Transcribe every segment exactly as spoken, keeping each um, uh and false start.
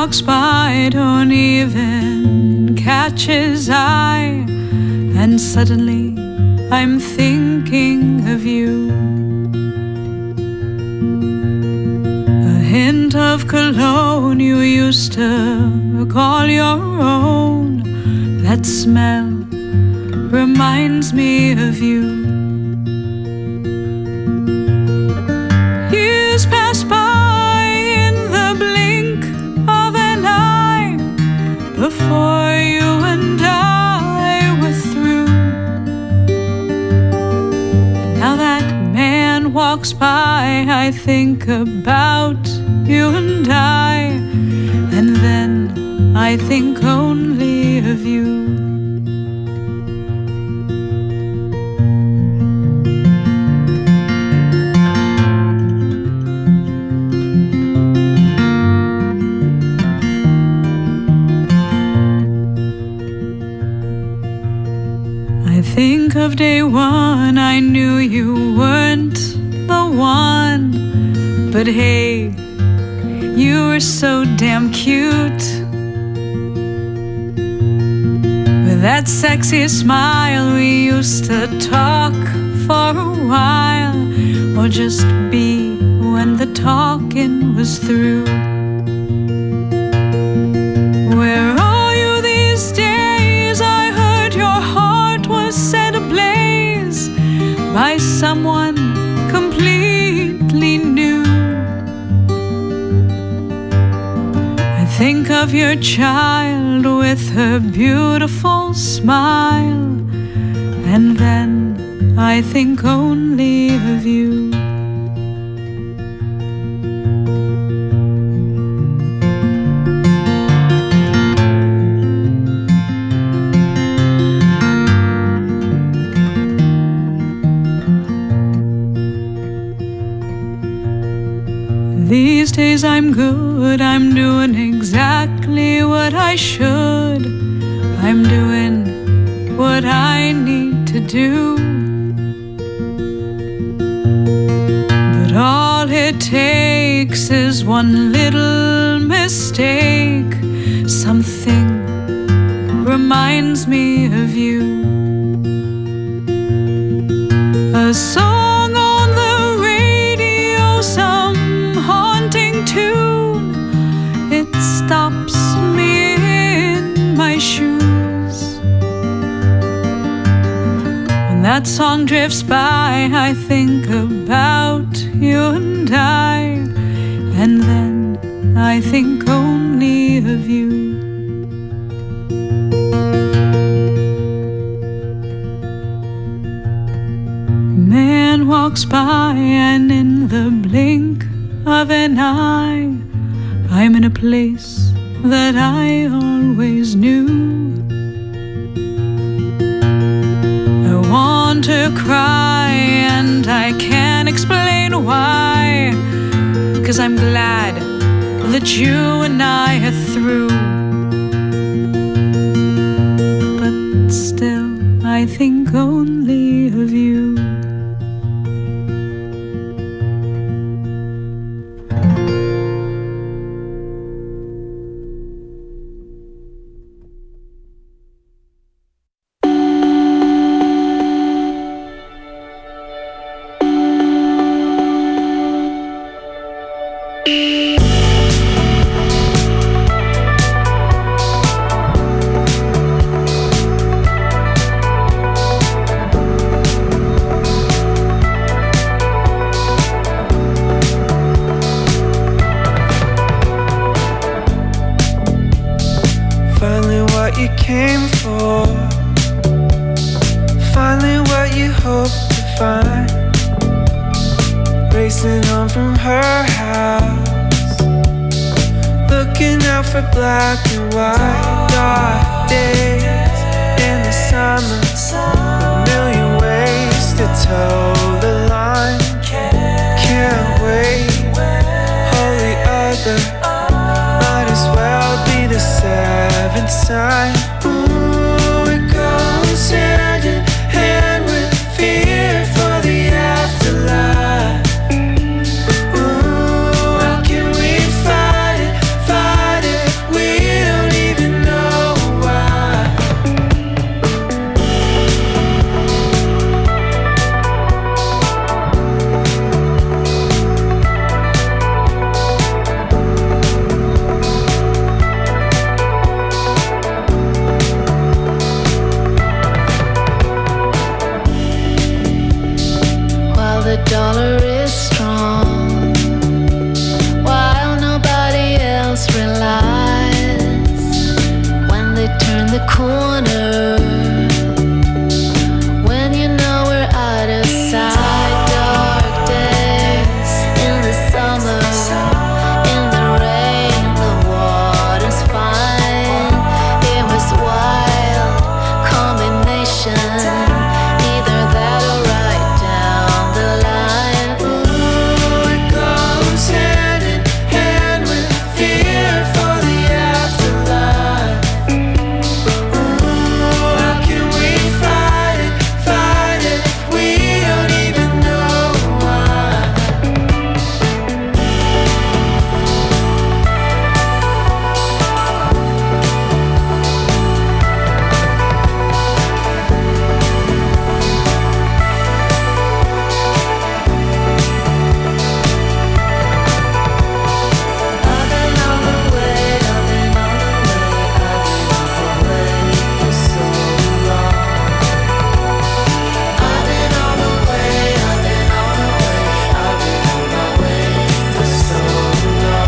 walks by, don't even catch his eye, and suddenly I'm thinking of you. A hint of cologne you used to call your own, that smell reminds me of you. Years pass by in the blink of an eye, before you and I were through. Now that man walks by, I think about you and I, and then I think only of you. Think of day one, I knew you weren't the one, but hey, you were so damn cute. With that sexy smile, we used to talk for a while, or just be when the talking was through. Where are you these days? I heard your heart was set ablaze by someone completely new. I think of your child with her beautiful smile, and then I think only of you. These days I'm good, I'm doing exactly what I should. I'm doing what I need to do. But all it takes is one little mistake. Something reminds me of you. A song on the radio, some haunting tune, it stops me in my shoes. When that song drifts by, I think about you and I, and then I think only of you. Man walks by, and in the blink of an eye, I'm in a place that I always knew. I want to cry, and I can't explain why, 'cause I'm glad that you and I are through. But still, I think only of you. You came for, finally what you hoped to find. Racing home from her house, looking out for black and white. Dark days in the summer, a million ways to toe the line. Can't wait, holy other, might as well be the seventh sign. Ooh, it goes hand in hand with fear for the afterlife. Ooh, how can we fight it, fight it, the corner, when you know we're out of sight. Dark days in the summer, in the rain, the water's fine. It was wild combination, either that or right down the line. Ooh, it goes hand in hand with fear for the afterlife. Ooh, how can we fight it, fight it if we don't even know why? I've been on the way, I've been on the way, I've been on the way for so long. I've been on the way, I've been on the way, I've been on my way for so long.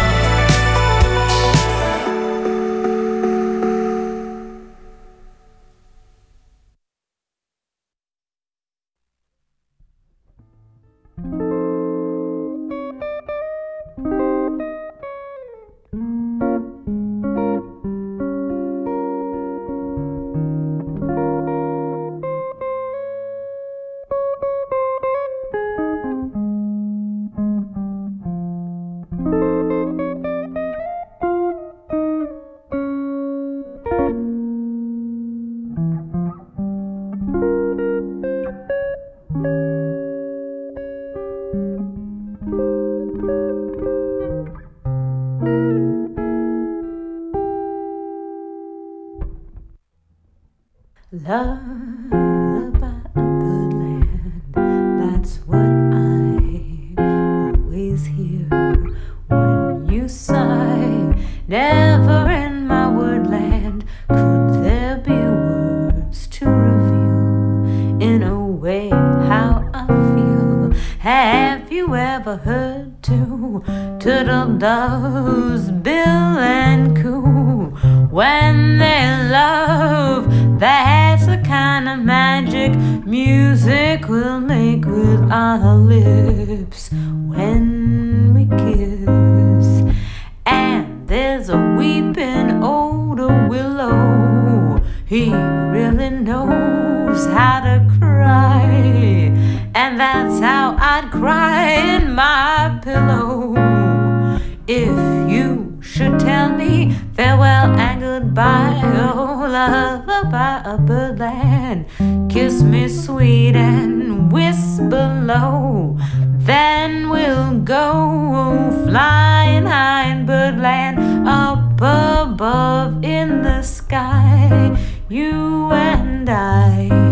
Lullaby of Birdland, that's what I always hear when you sigh. Never in my woodland could there be words to reveal in a way how I feel. Have you ever heard two turtle doves bill and coo when they love? That's the kind of magic music we'll make with our lips when we kiss. And there's a weeping old willow, he really knows how to cry. And that's how I'd cry in my pillow if you should tell me farewell and goodbye. Oh, lullaby of Birdland, kiss me sweet and whisper low. Then we'll go flying high in Birdland, up above in the sky, you and I.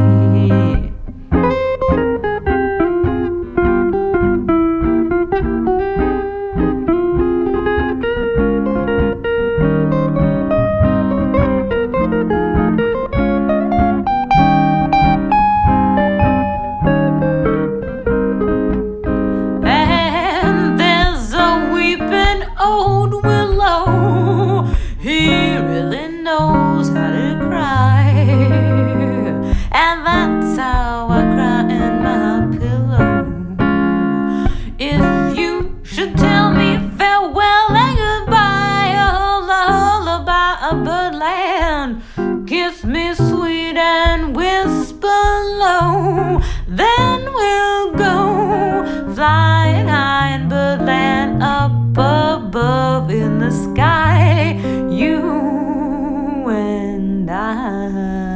Old willow, he really knows how to cry. And that's how I cry in my pillow if you should tell me farewell and goodbye. Oh, lullaby of Birdland, kiss me sweet and whisper low. Then we'll go flying high in Birdland, up above in the sky, you and I.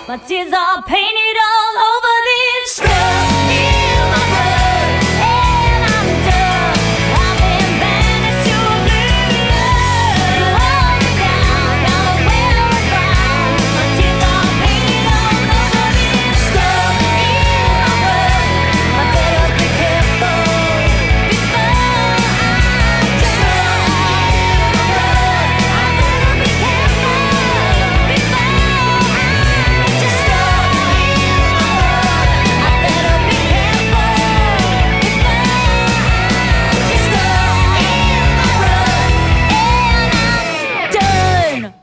My tears are painted all over this stuff in my blood, and I'm done. I've been banished to oblivion. You hold me down, now I'm well bound. My tears are painted all over this stuff in my blood. I better be careful before I drown. I better be careful before I just stop in my blood. I better be careful before I just stop in my blood. And I'm done.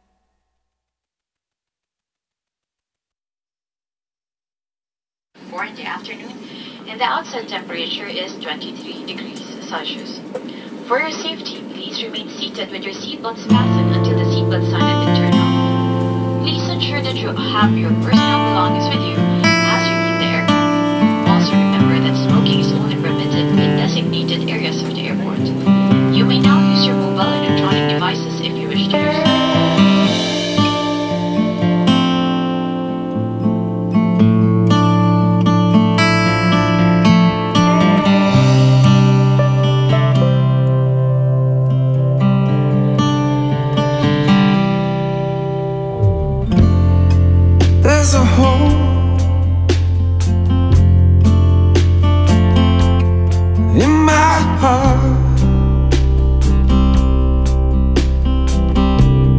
four in the afternoon, and the outside temperature is twenty-three degrees Celsius. For your safety, please remain seated with your seatbelts fastened until the seatbelt sign has been turned off. Please ensure that you have your personal belongings with you as you leave the aircraft. Also remember that smoking is only permitted in designated areas of the airport. You may now use your mobile electronic devices if you wish to do so. There's a hole in my heart.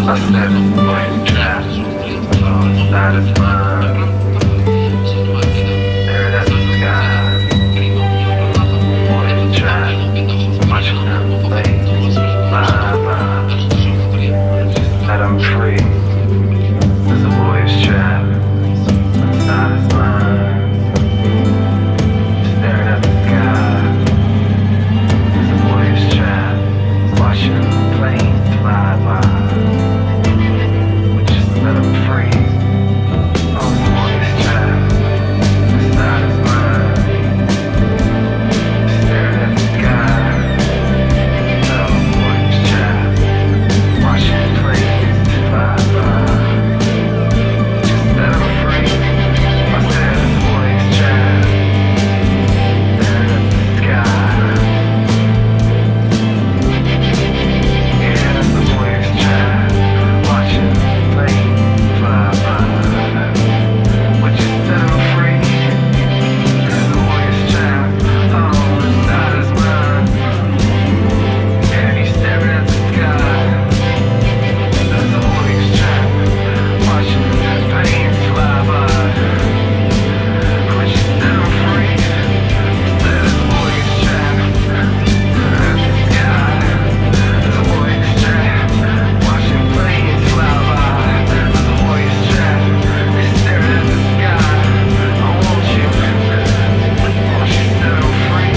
I said, voice trapped, inside his mind. Staring at the sky. Voice trapped, watching them play. Fly by. Just set him free. There's a voice trapped inside his mind. Staring at the sky. There's a voice trapped, watching planes fly by. Just set him free. Oh, the voice trapped inside his mind. Staring at the sky. Oh, voice trapped, watching planes fly by. Just set him free. I said, voice trapped, staring at the sky. Yeah, that's the voice trapped, watching planes fly by. Would you set him free? There's a voice trapped, oh, inside his mind. Yeah, he's staring at the sky. There's a voice trapped, watching planes fly by. Would you set him free? There's a voice trapped, at the sky. There's a voice trapped, watching planes fly by. There's a voice trapped, staring at the sky. I want you, won't you set him free?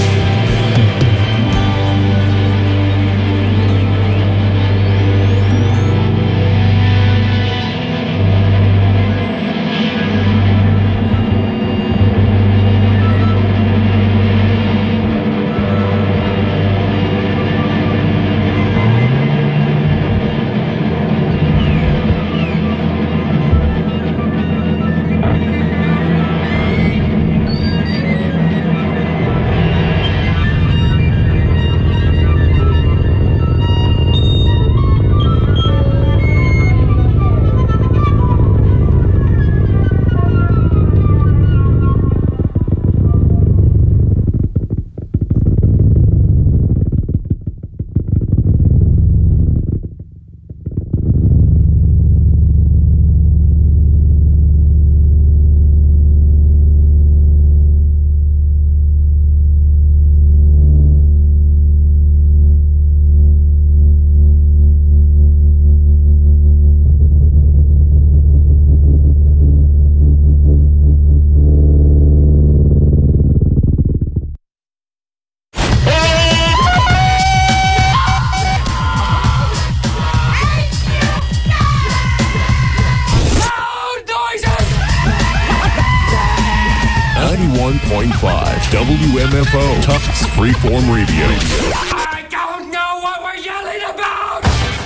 ninety-one point five W M F O Tufts Freeform Radio. I don't know what we're yelling about!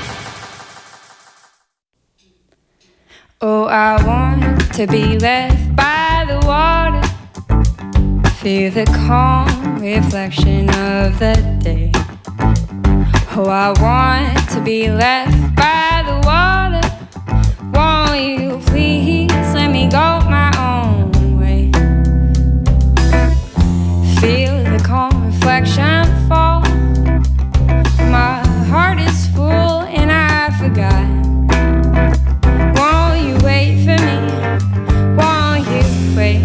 Oh, I want to be left by the water, feel the calm reflection of the day. Oh, I want to be left by the water. Won't you please let me go my own way? Feel the calm reflection fall. My heart is full and I forgot. Won't you wait for me? Won't you wait?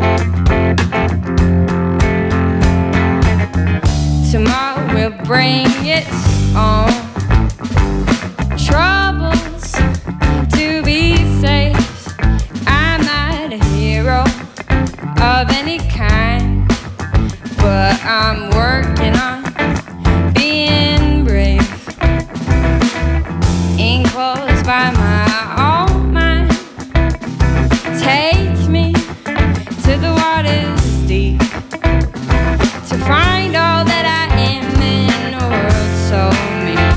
Tomorrow will bring its own troubles to be safe. I'm not a hero of any kind, but I'm working on being brave. Enclosed by my own mind, take me to the water's deep to find all that I am in a world so mean.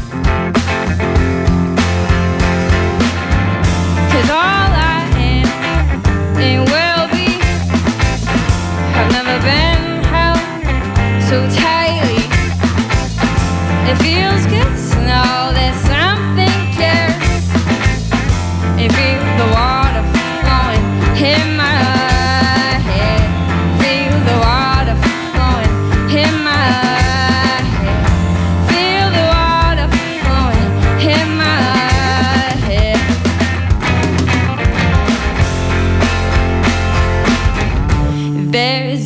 'Cause all I am and will be have never been held so tightly. It feels good to know that something cares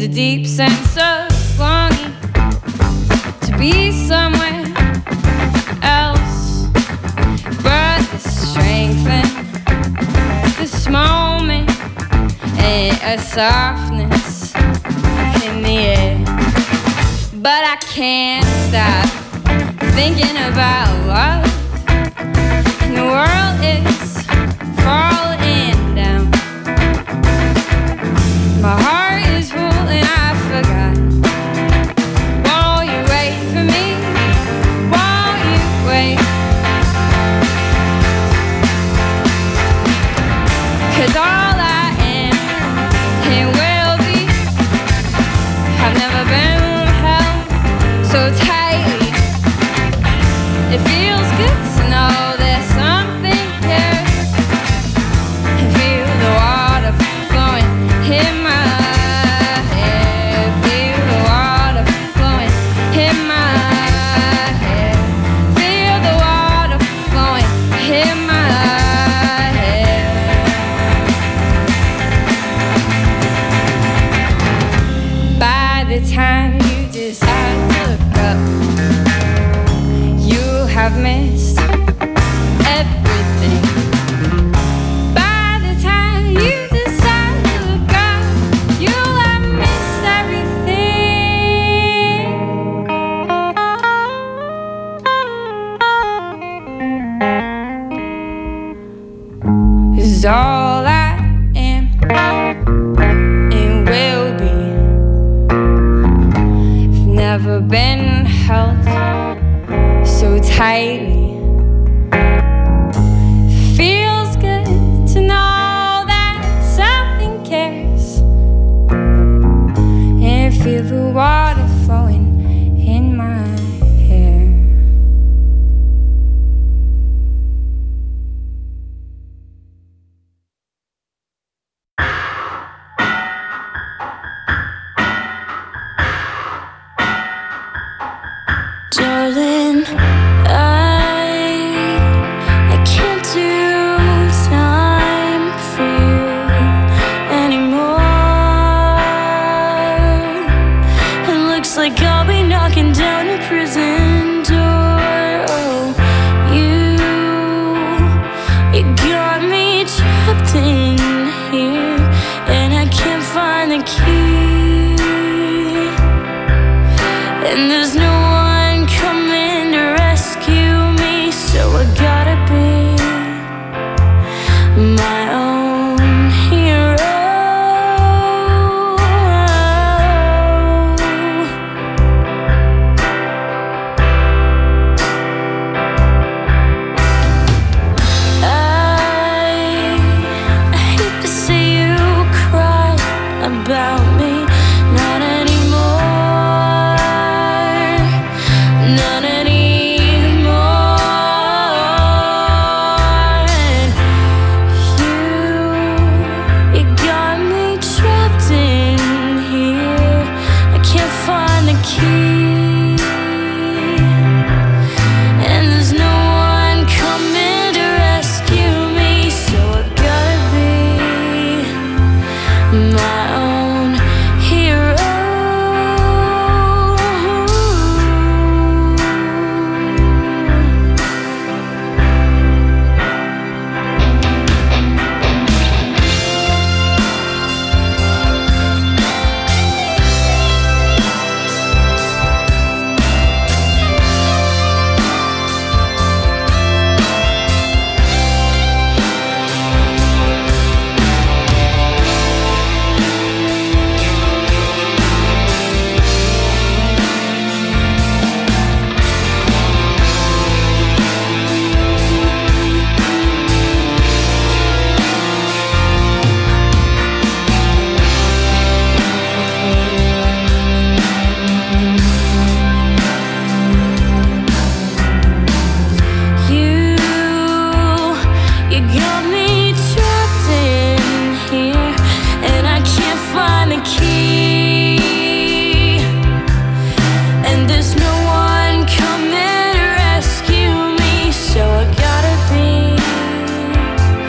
a deep sense of longing to be somewhere else, but the strength in this moment and a softness in the air. But I can't stop thinking about love, and the world is falling down. My heart is full and I forgot. Won't you wait for me? Won't you wait? 'Cause all I am and will be, I've never been held so tightly. It feels good to know there's something here, and feel the water flowing in my hair. Feel the water flowing in my hair. Feel the water flowing in my hair. By the time you decide to look up, you have missed everything. By the time you decide to look up, you'll have missed everything. 'Cause all I am and will be, I've never been held so tightly. Feels good to know that something cares, and feel the water flowing in my hair. Darling, I I can't do time for you anymore. It looks like I'll be knocking down a prison door. Oh, you you got me trapped in here, and I can't find the key. And there's no one coming to rescue me, so I gotta be my own hero. I, I hate to see you cry about me, not anymore. Not anymore. And you, you got me trapped in here. I can't find the key, and there's no one coming to rescue me, so I gotta be my own hero.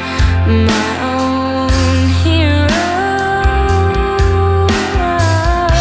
my own hero.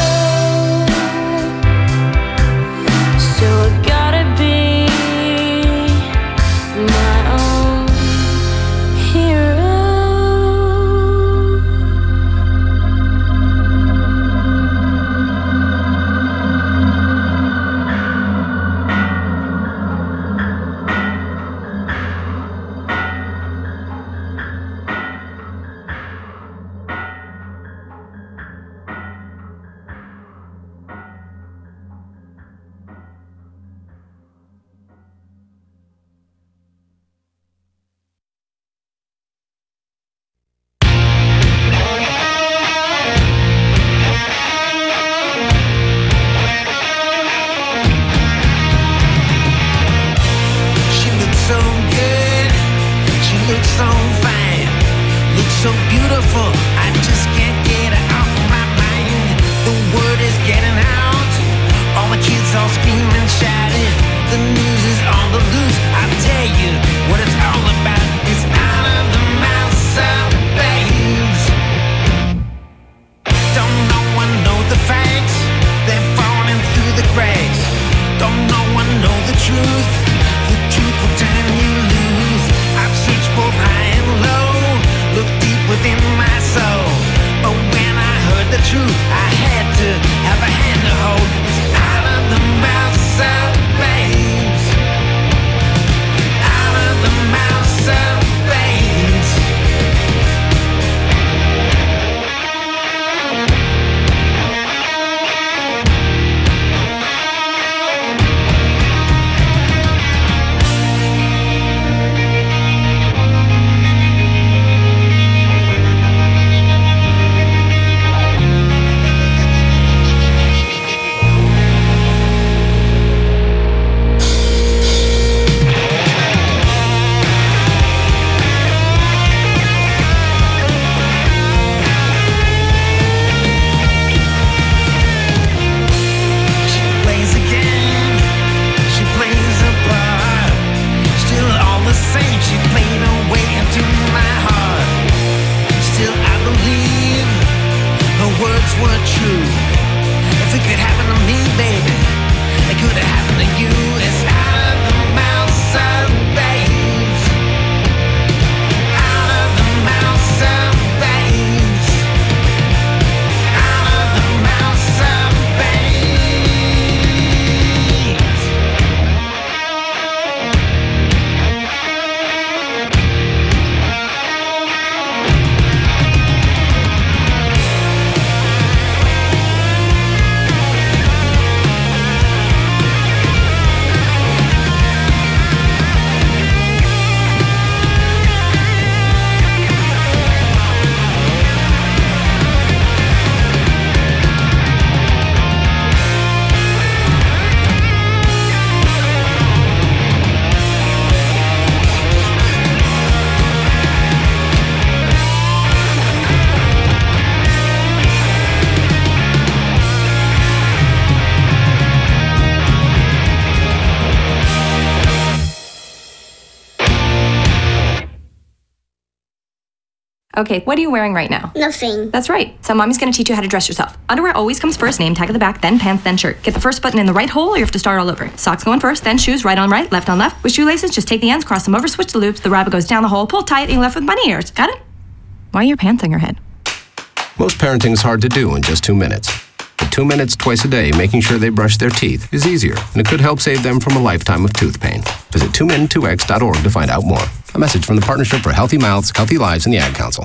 Okay, what are you wearing right now? Nothing. That's right. So mommy's gonna teach you how to dress yourself. Underwear always comes first, name tag at the back, then pants, then shirt. Get the first button in the right hole or you have to start all over. Socks going first, then shoes, right on right, left on left. With shoelaces, just take the ends, cross them over, switch the loops, the rabbit goes down the hole, pull tight, and you're left with bunny ears. Got it? Why are your pants on your head? Most parenting is hard to do in just two minutes. But two minutes twice a day making sure they brush their teeth is easier, and it could help save them from a lifetime of tooth pain. Visit two min two x dot org to find out more. A message from the Partnership for Healthy Mouths, Healthy Lives, and the Ad Council.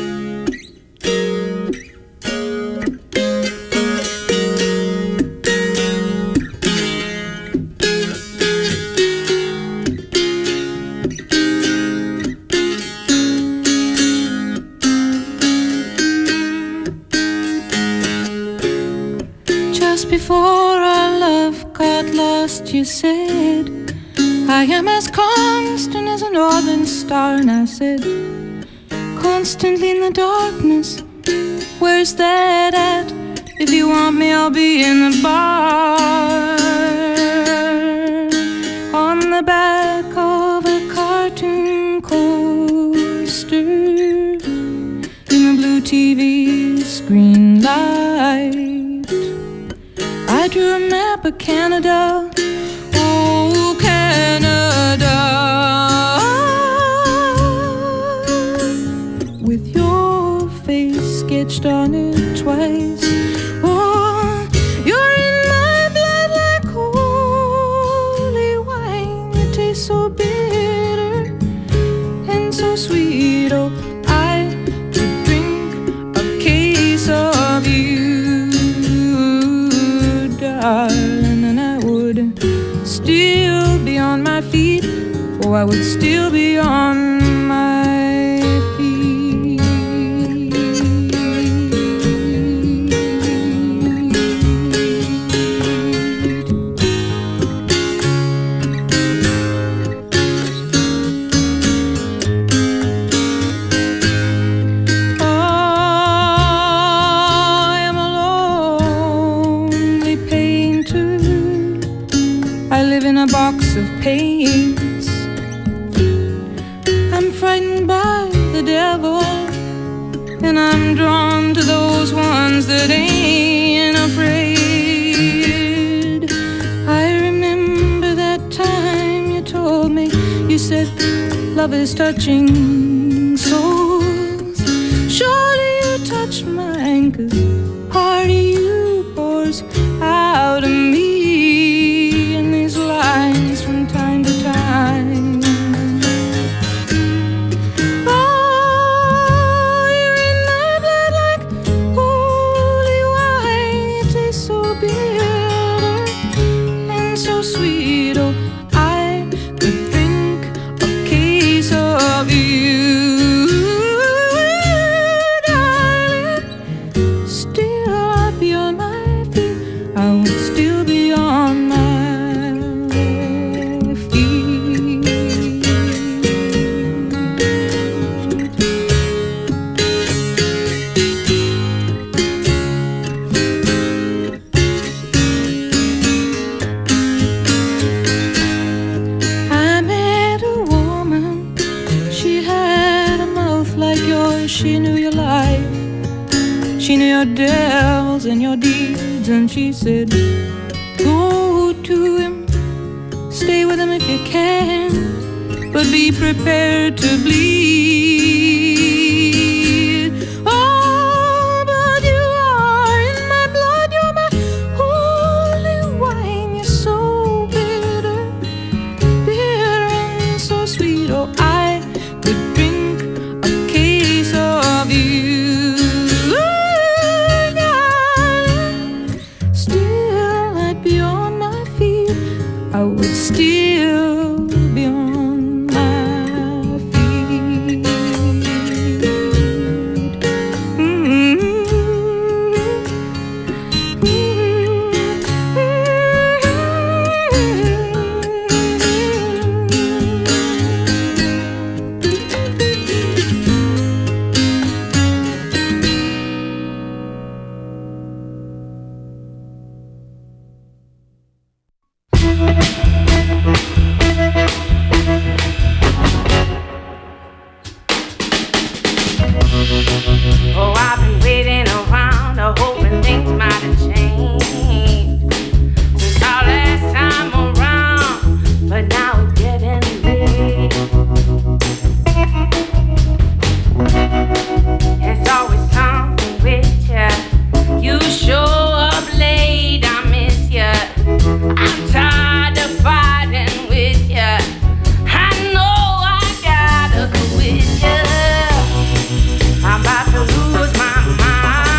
Just before our love got lost, you said, I am as constant as a northern star. And I said, constantly in the darkness, where's that at? If you want me, I'll be in the bar. On the back of a cartoon coaster, in the blue T V screen light, I drew a map of Canada, oh Canada, with your face sketched on it twice. Oh, you're in my blood like holy wine. You taste so bitter and so sweet. Oh, I could drink a case of you, darling, and I would still be on my feet. Oh, I would still be on my feet. Oh, I am a lonely painter. I live in a box of paints. I'm frightened by the devil, and I'm drawn to those ones that ain't afraid. I remember that time you told me, you said, love is touching souls. Surely you touch mine, 'cause part of you pours out of me in these lines from time to time. Oh, you're in my blood like holy wine. You taste so bitter and so sweet. Oh, I could drink a case of you, darling. Still I'd be on my feet. I would still be on my I met a woman, she had a mouth like yours. She knew your life, she knew your devils and your deeds. And she said, go to him, stay with him if you can, but be prepared to bleed. Oh, but you are in my blood, you're my holy wine. You're so bitter, bitter and so sweet. Oh, I could drink a case of you, darling. Still I'd be on my feet. I would still be on my feet. Mm-hmm. Oh, I've been waiting around, uh, hoping things might have changed since our last time around, but now it's getting late. It's always something with ya. You show up late, I miss ya. I'm tired of fighting with ya. I know I gotta go with ya. I'm about to lose my mind.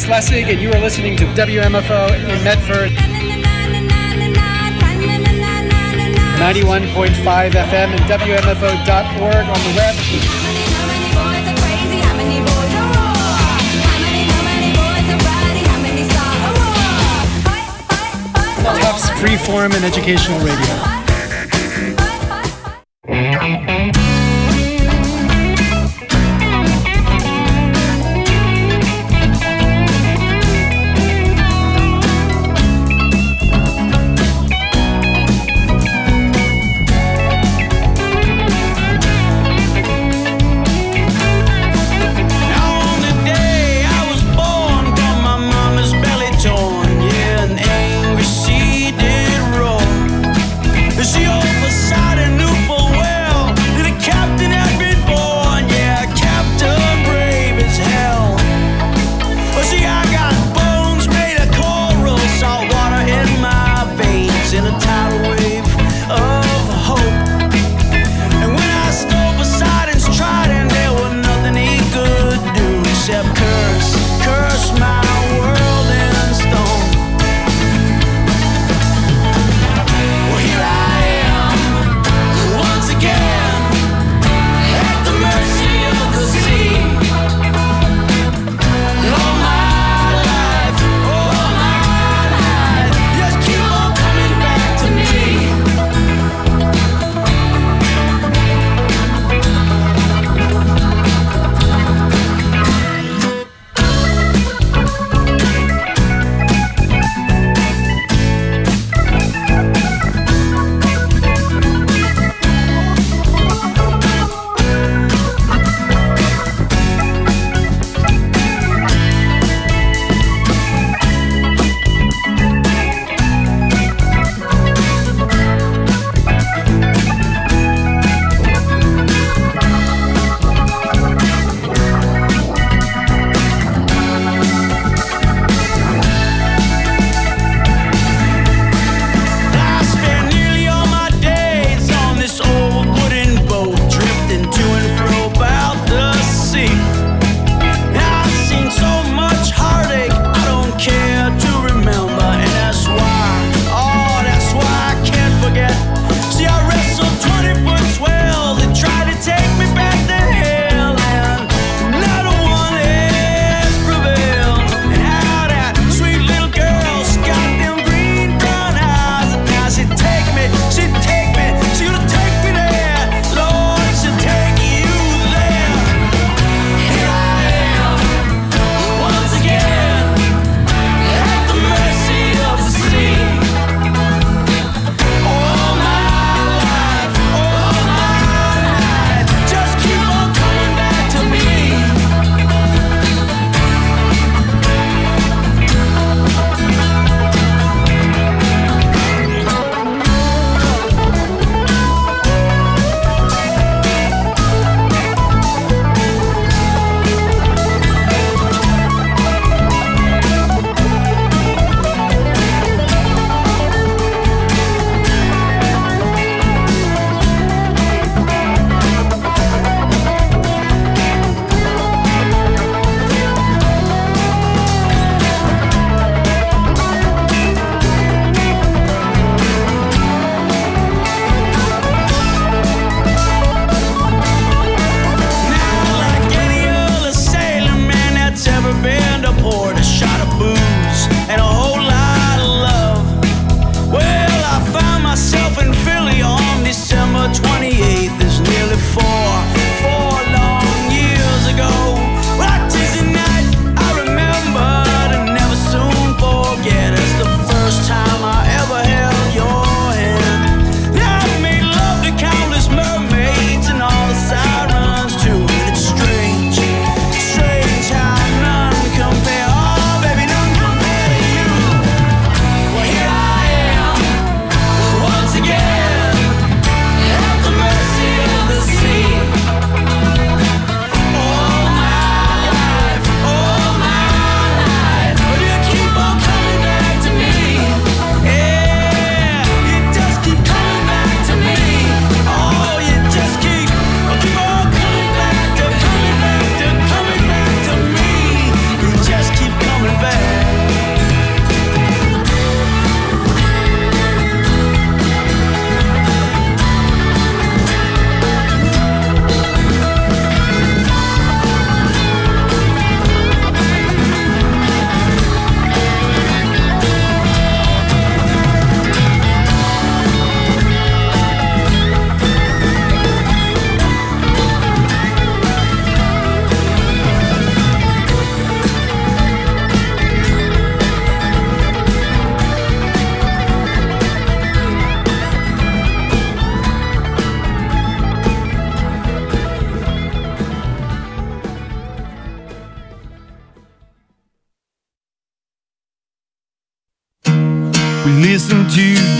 Lance Lessig, and you are listening to W M F O in Medford. ninety-one point five F M and W M F O dot org on the web. Tufts Freeform and Educational Radio. Belly torn, yeah, an angry sea did roar.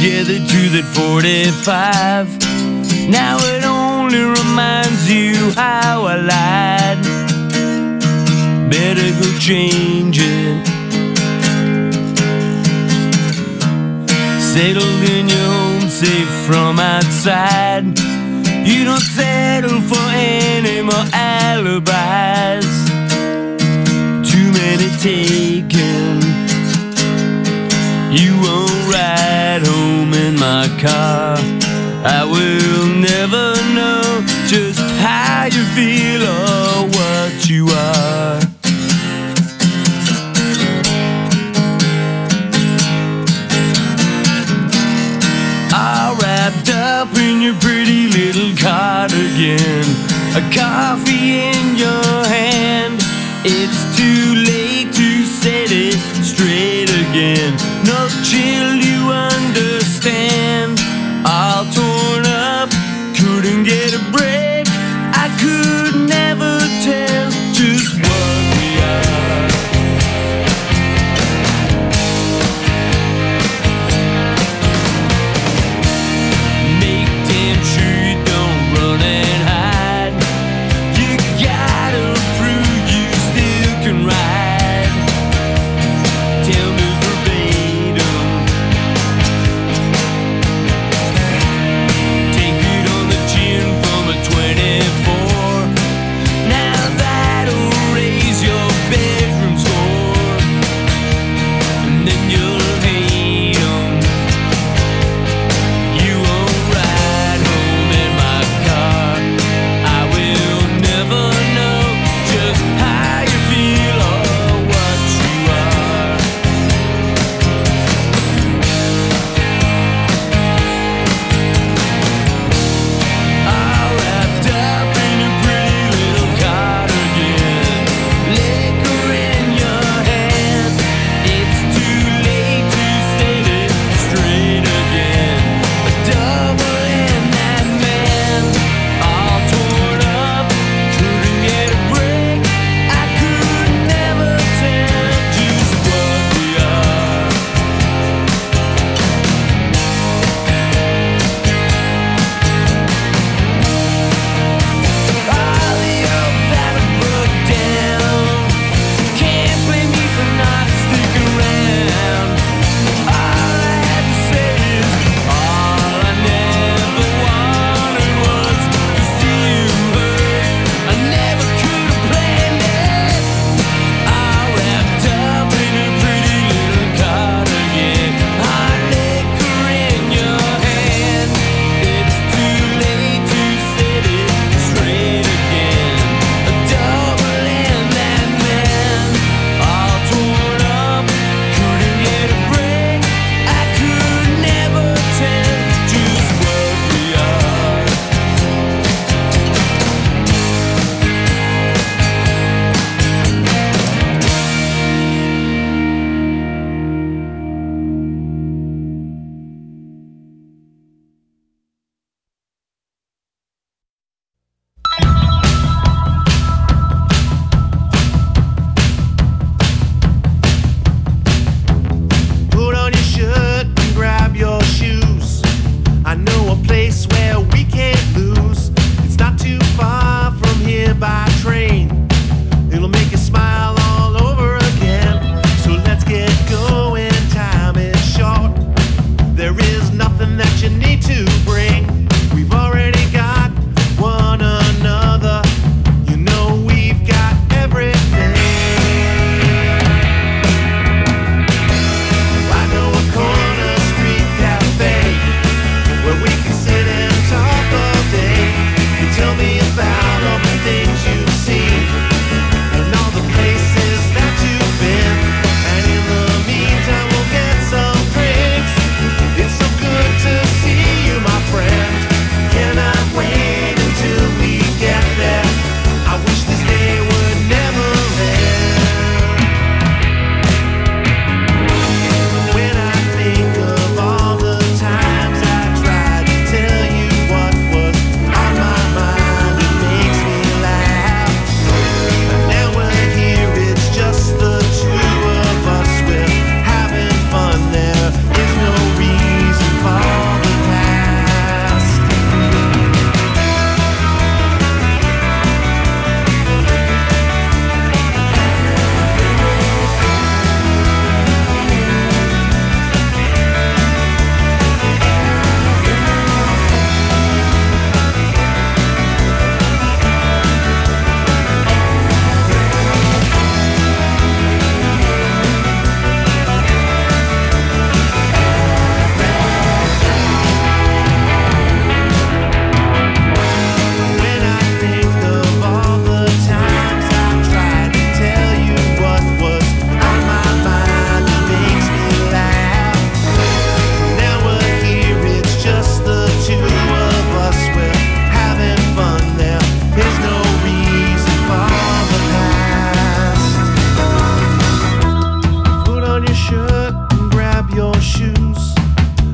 together to that forty-five. Now it only reminds you how I lied. Better go change it. Settled in your home, safe from outside. You don't settle for any more alibis. Too many taken. You won't ride home in my car. I will never know just how you feel or what you are. All wrapped up in your pretty little cardigan, a coffee in your hand. It's too late to set it straight again. No chill, you understand. All torn up, couldn't get a break. I could never tell just what we are. Make damn sure you don't run and hide. You gotta prove you still can ride. Tell me verbatim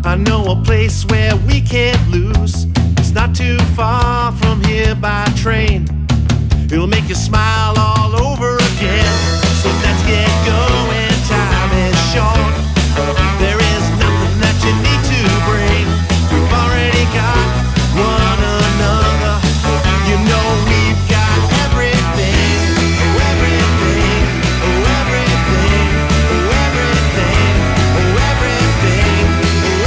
I know a place where we can't lose. It's not too far from here by train. It'll make you smile all over again. So let's get going.